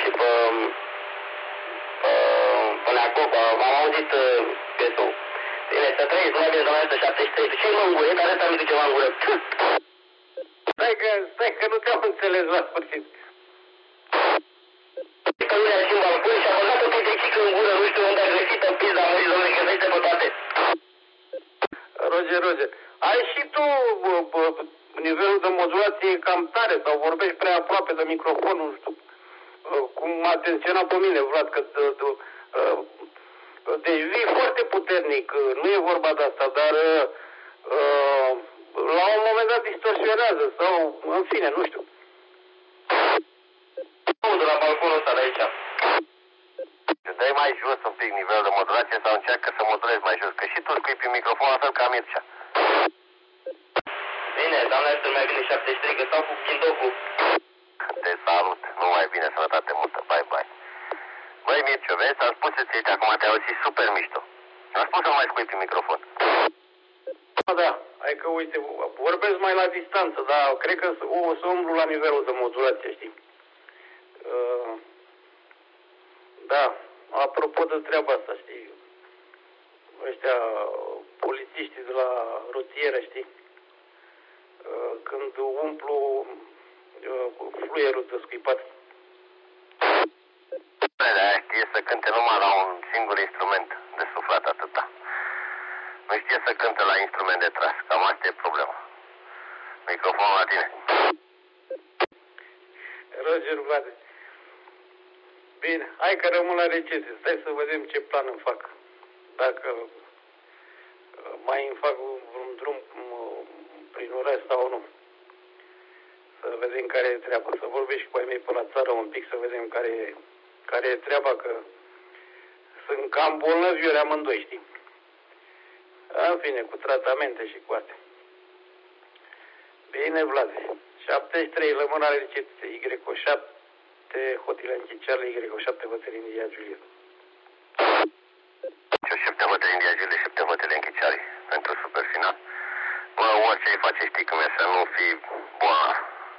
și pe Neacopa, am auzit piesul. Bine, să trăiți, numai bine, doamne, 73. Ce-i mă îngure? Care ăsta mi ceva îngură? Stai că nu te-am înțeles la sfârșit. Că nu le-a și în balcon și a băgat o pitecică în gură, nu știu unde a găsit-o, pizda, mării, domnule, găsește pe toate. Roger, ai și tu nivelul de modulație cam tare sau vorbești prea aproape de microfon, nu știu. Cum m-a atenționat pe mine, Vlad, că deci vii foarte puternic, nu e vorba de asta, dar la un moment dat distorsionează sau, în fine, nu știu. De la balconul ăsta de aici. Dai mai jos un pic nivelul de modulație sau încearcă să modulezi mai jos, că și tu scrii pe microfon la fel ca Mircea. Bine, doamne, să mai bine 73, că stau cu chindocul. Te salut, numai bine, sănătate multă, bye bye. Băi Mircea, vezi, am spus să-ți iei, acum te auzi super mișto. Am spus să nu mai scui pe microfon. Da, hai că uite, vorbesc mai la distanță, dar cred că o să umblu la nivelul de modulație, știi? Da, apropo de treaba asta, știi, ăștia polițiștii de la rutieră, știi, când umplu fluierul de scuipat. Aia știe să cânte numai la un singur instrument de suflat, atâta. Nu știe să cânte la instrument de tras, cam asta e problema. Microfonul la tine. Roger Vlade. Bine, hai că rămân la recese. Stai să vedem ce plan îmi fac. Dacă mai îmi fac un drum prin oraș sau nu. Să vedem care e treaba. Să vorbești cu ai mei pe la țară un pic, să vedem care e treaba, că sunt cam bolnavi ori amândoi, știi? În fine, cu tratamente și cu astea. Bine, Vlade. 73, lămâna recepție, Y7, Hotel Anchiciară, Y7, Hotel India Juliet. 7 Hotel India Juliet, 7 Hotel Anchiciară, pentru super final. Bă, orice îi face, știi cum e, să nu fii bolnav.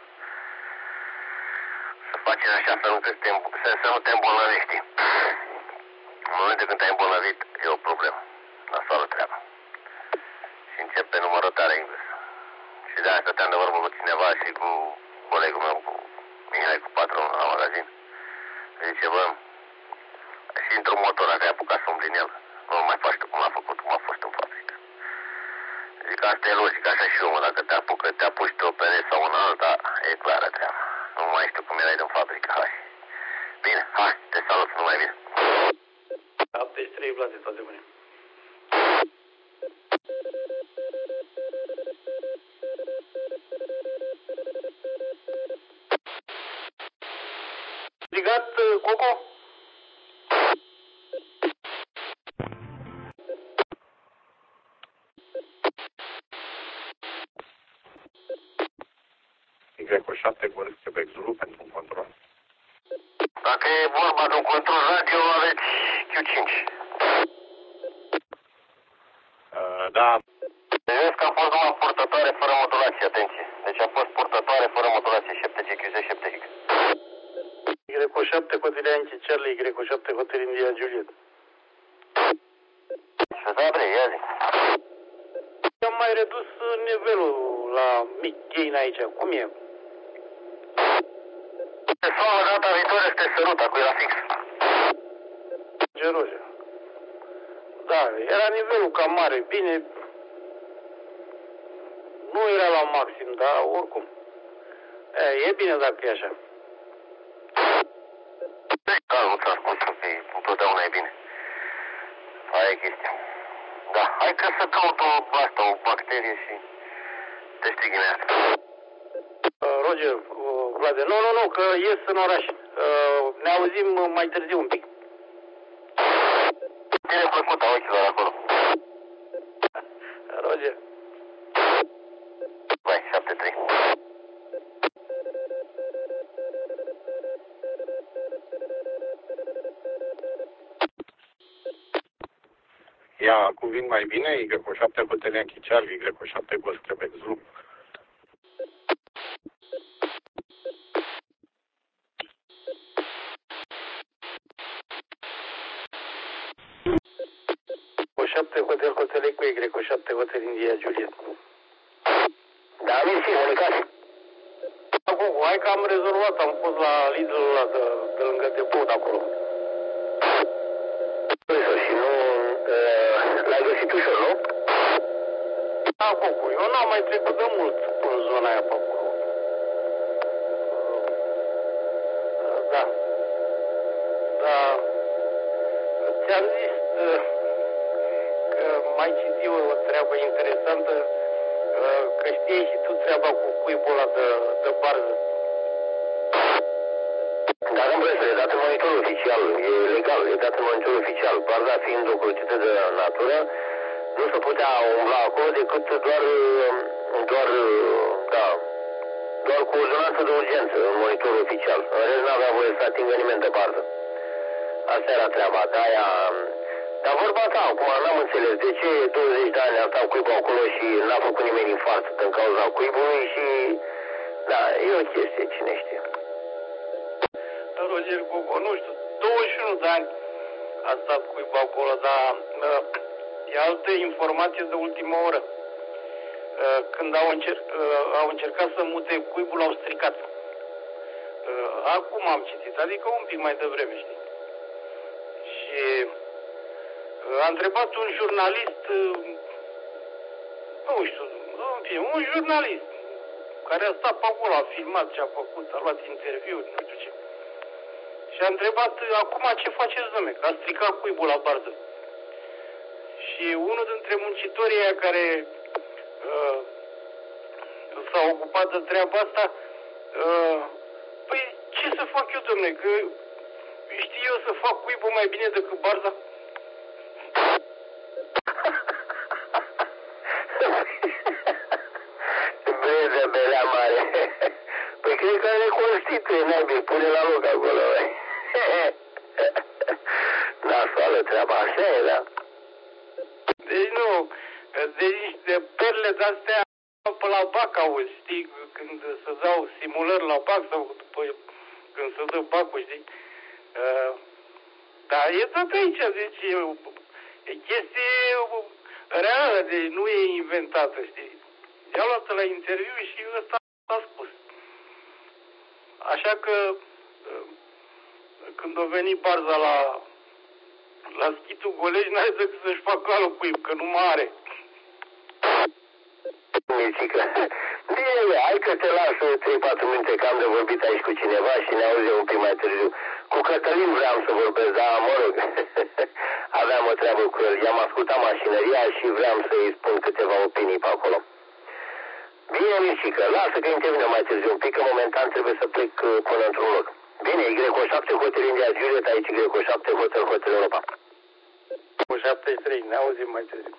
Să faci în așa fel încât să nu te îmbolnăvești. În momentul când te-ai îmbolnăvit, e o problemă. Nasoală treaba. Și începe numărătarea invers. Și de asta stăteam de vorbă cu cineva și cu colegul meu, cu Mihai, cu patronul la magazin. Zice, bă, și într-un motor dacă ai apucat să umbli în el, nu mai faci tu cum l-a făcut, cum a fost în fabrică. Zic, asta e logic, așa și omul, dacă te apuci pe o pereche sau în alta, e clară treaba. Nu mai știu cum erai din fabrică, hai. Bine, hai, te salut, numai bine. 73, Vlade, toate bune. Strigat, Coco? Y7 Golf Quebec Zulu pentru un control. Dacă e vorba de un control radio, aveți Q5. Da. Vezi că a fost numai purtătoare fără modulație, atenție. Deci a fost purtătoare fără modulație, 7GQZ, 7X. Y7, Hotel Anchiciară, Y7, Hotel India Juliet. Și Zabre, ia zi. Am mai redus nivelul la mic gain aici, cum e? Te sună data viitoare să te sărut, acum era fix. Geroge. Da, era nivelul cam mare, bine. Nu era la maxim, dar oricum. E bine dacă e așa. Da, nu ți-am spus, întotdeauna e bine. Aia e chestia. Da, hai că să caut o bacterie și te stighi în ea. Roger, Vlade, nu, că ies în oraș. Ne auzim mai târziu un pic. Bine plăcută ochilor acolo. Roger. Vai, 7-3. Ia cuvint mai bine, Y7 Hotel Anchiciară, Y7 Golf Quebec Zulu. 7 Hotel Hotel Eco Y 7 Hotel India Juliet. Da, mersi, Monica. Acum, hai că am rezolvat, am fost la Lidl-ul ăla de lângă depot acolo. Și nu l-ai găsit ușor, nu? Da, Cocu, eu n-am mai trecut de mult în zona aia pe acolo. Da. Da. Ți-am zis că mai citit o treabă interesantă, că știi și tu treaba cu cuibul ăla de barză. Dar în presă, e dat în monitorul oficial, e legal, e dat în monitorul oficial. Barza fiind ocolită de natură, nu se putea umbla acolo decât doar cu ordonanță de urgență în monitorul oficial. În rest n-avea voie să atingă nimeni de barză. Asta era treaba, de-aia... Dar vorba ta, acum n-am înțeles de ce 20 de ani a stat cuibul acolo și n-a făcut nimeni infarct din cauza cuibului și... Da, e o chestie, cine știe. Roger Gogo, nu știu, 21 de ani a stat cuibul acolo, dar e altă informație de ultimă oră. Când au încercat să mute cuibul, l-au stricat. Acum am citit, adică un pic mai devreme, știi? Și a întrebat un jurnalist, nu știu, un jurnalist care a stat pe acolo, a filmat ce a făcut, a luat interviuri, nu știu ce. Și a întrebat, acum ce faceți, dom'le, că a stricat cuibul la barză. Și unul dintre muncitorii aia care s-a ocupat de treaba asta, păi ce să fac eu, dom'le, că știu eu să fac cuibul mai bine decât barza? Breză, belea mare. Păi cred că reconstituie, naibii, pune la loc acolo. Nasoală treaba, așa e, da? Deci nu, deci de perle de-astea pe la bac auzi, știi, când se dau simulări la bac sau după, când se dă bacul, știi? Dar e tot aici, deci e chestie reală, deci nu e inventată, știi? I-a luat la interviu și ăsta a spus. Așa că când a venit barza la schitul Golești, n-are decât să-și facă alul cuib, că nu mai are. Mircică. Bine, hai că te las 3-4 minute că am de vorbit aici cu cineva și ne auzim un pic mai târziu. Cu Cătălin vreau să vorbesc, dar mă rog, aveam o treabă cu el. I-am ascultat mașinăria și vreau să-i spun câteva opinii pe acolo. Bine, Mircică, lasă că intervine mai târziu un pic, că momentan trebuie să plec până într-un loc. Bine, Y7 Hotel India Juliet, aici Y7 Hotel Europa. Cu 73, ne auzim mai târziu.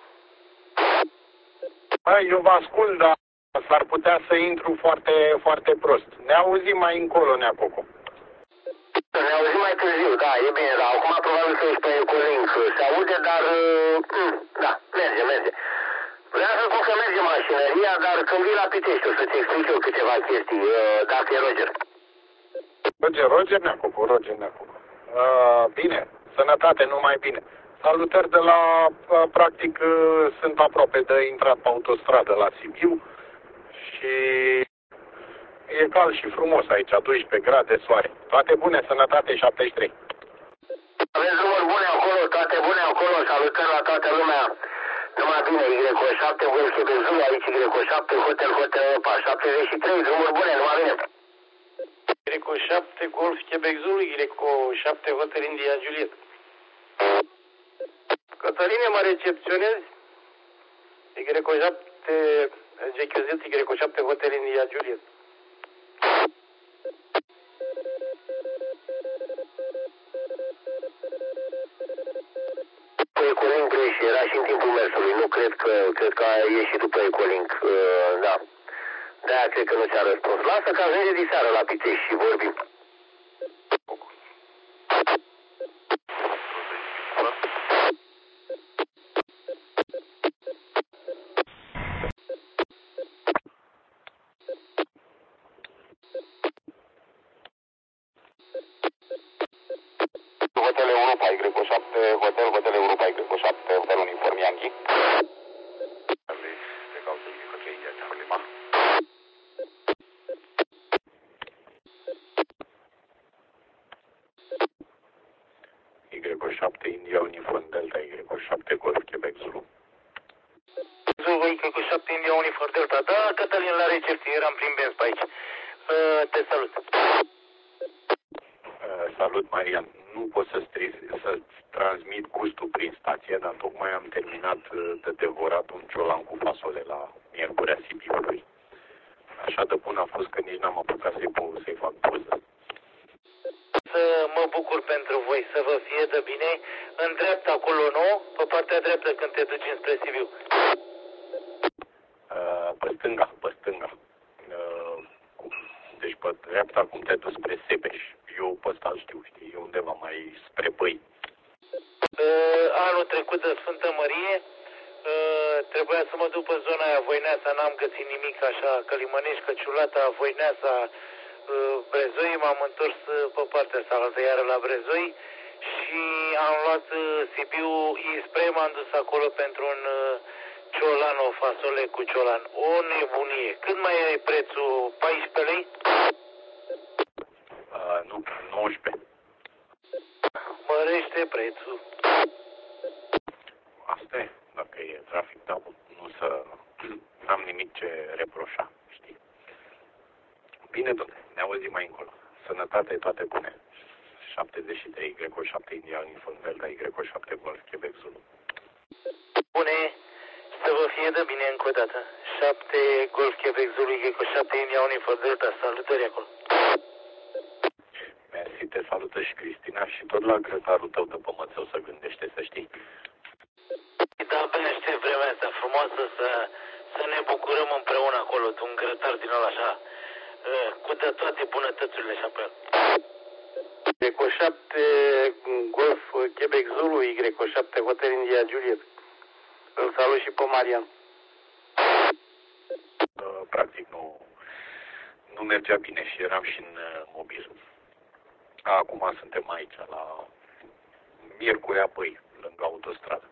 Eu vă ascult, dar s-ar putea să intru foarte, foarte prost. Ne auzim mai încolo, Neacoco. Ne auzim mai târziu, da, e bine, dar acum probabil că ești pe Ecolink. Se aude, dar da, merge. Vreau să spun că merge mașinăria, dar când vii la Pitești o să-ți explic eu câteva chestii, dacă e Roger. Roger Neacoco. Bine, sănătate, numai bine. Salutări de la, practic, sunt aproape de intrat pe autostradă la Sibiu și e cald și frumos aici, 12 grade, soare. Toate bune, sănătate, 73. Aveți drumuri bune acolo, toate bune acolo, salutări la toată lumea. Numai bine, Y7, Golf Quebec Zulu, aici Y7, Hotel Europa, 73, drumuri bune, numai bine. Y7, Golf Quebec Zulu, Y7, Hotel India Juliet. Cătăline, mă recepționezi? Y7, GQZ, Y7, Hotel India Juliet. Ecolink greș, era și în timpul mersului, nu cred că a ieșit după Ecolink, da. De-aia cred că nu ți-a răspuns. Lasă că ajunge de seară la Pitești și vorbim. Hotel Europa, Y7, Hotel Europa, Y7, hotelul uniformian. Y7 India Uniform Delta Y7 Golf Quebec Zulu. Zulu Y7 India Uniform Delta. Da, Cătălin, la recepție, eram prin benz pe aici. Te salut. Salut, Marian. Nu pot să-ți transmit gustul prin stație, dar tocmai am terminat de devorat un ciolan cu fasole la Miercurea Sibiului. Așa de bun a fost că nici n-am apucat să-i fac poză. Să mă bucur pentru voi, să vă fie de bine. În dreapta acolo, nu? Pe partea dreaptă când te duci înspre Sibiu. Pe stânga, pe stânga. Deci pe dreapta cum te duci spre Sebeș. Eu pe ăsta știu, știi, e undeva mai spre Băi. Anul trecut de Sfântă Mărie, trebuia să mă duc pe zona aia Voineasa, n-am găsit nimic așa, Călimănești, Căciulata, Voineasa, Brezoi, m-am întors pe partea asta altă, iară la Brezoi și am luat Sibiu spre, m-am dus acolo pentru un ciolan, o fasole cu ciolan. O nebunie. Cât mai e prețul? 14 lei? Nu, 19. Mărește prețul. Asta e, dacă e trafic, da, n-am nimic ce reproșa, știi. Bine, dom'le, ne auzim mai încolo. Sănătate, toate bune. 73 Y7 India Uniform Delta Y7 Golf Quebec Zulu. Bune, să vă fie de bine încă o dată. 7 Golf Quebec Zulu Y7 India Uniform Delta, salutări acolo. Mersi, te salută și Cristina și tot la grătarul tău de pămățău să gândește, să știi. Da, abia aștept vremea asta frumoasă să ne bucurăm împreună acolo, de un grătar din ăla așa, cu de toate bunătățurile așa pe el. Y7 Golf Quebec Zulu, Y7 Hotel India Juliet. Îl salut și pe Marian. Practic nu mergea bine și eram și în mobil. Acum suntem aici, la Miercurea Băi, lângă autostradă.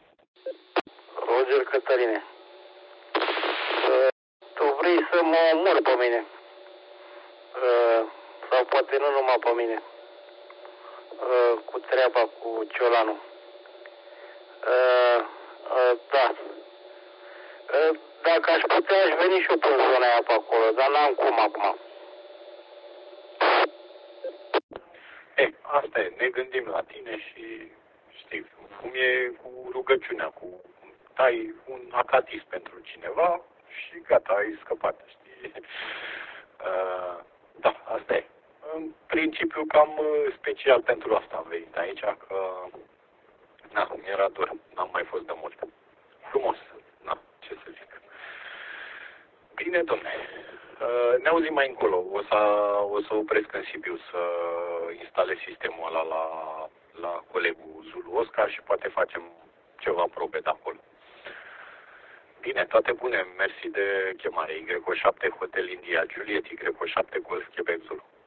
Roger Cătăline. Tu vrei să mă omori pe mine? Sau poate nu numai pe mine. Cu treaba cu ciolanul. Da. Dacă aș putea, aș veni și eu pe zona aia pe acolo, dar n-am cum acum. Asta e, ne gândim la tine și știi, cum e cu rugăciunea, cu dai un acatis pentru cineva și gata, ai scăpat, știi. Da, asta e. În principiu cam special pentru asta am venit aici, că mi-era dor, n-am mai fost de mult. Frumos, ce să zic. Bine, dom'le, ne auzim mai încolo. O să opresc în Sibiu să instalez sistemul ăla la colegul Zulu Oscar și poate facem ceva probe de acolo. Bine, toate bune, mersi de chemare. Y7 Hotel India Juliet, Y7 Golf Quebec Zulu.